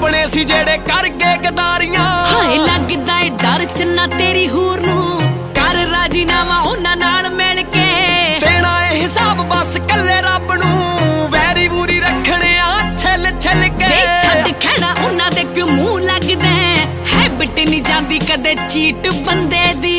ਆਪਣੇ ਸੀ ਜਿਹੜੇ ਕਰ ਗਏ ਗਦਾਰੀਆਂ। ਹਾਏ ਲੱਗਦਾ ਏ ਡਰ ਚੰਨਾ ਤੇਰੀ ਹੂਰ ਨੂੰ, ਕਰ ਰਾਜੀਨਾਮਾ ਉਹਨਾਂ ਨਾਲ ਮਿਲ ਕੇ। ਦੇਣਾ ਇਹ ਹਿਸਾਬ ਬਸ ਕੱਲੇ ਰੱਬ ਨੂੰ, ਵੈਰੀ ਵੂਰੀ ਰੱਖਣੇ ਆ ਛਿੱਲ ਛਿੱਲ ਕੇ। ਛੱਡ ਖਹਿੜਾ ਉਹਨਾਂ ਦੇ ਕਿਉਂ ਮੂੰਹ ਲੱਗਦਾ, ਹੈਬਿਟ ਨਹੀਂ ਜਾਂਦੀ ਕਦੇ ਚੀਟ ਬੰਦੇ ਦੀ।